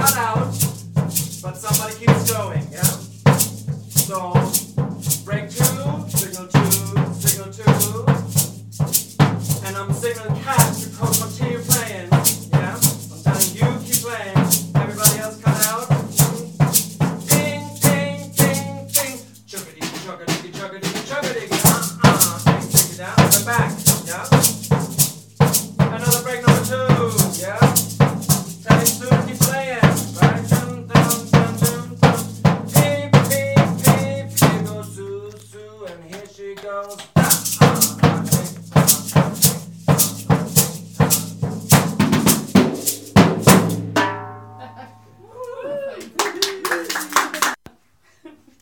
cut out, but somebody keeps going, yeah? So, break 2, signal 2, signal 2, and I'm signaling catch to continue playing, yeah? I'm telling you, keep playing, everybody else cut out. Ding, ding, ding, ding, chuggity, chuggity, chuggity, chuggity, ding, take it down, and back, yeah? Another break number 2, yeah? Telling Sue to keep playing, right? Dun, dun, dun, dun, dun. Peep, peep, peep, here goes Sue, Sue, and here she goes.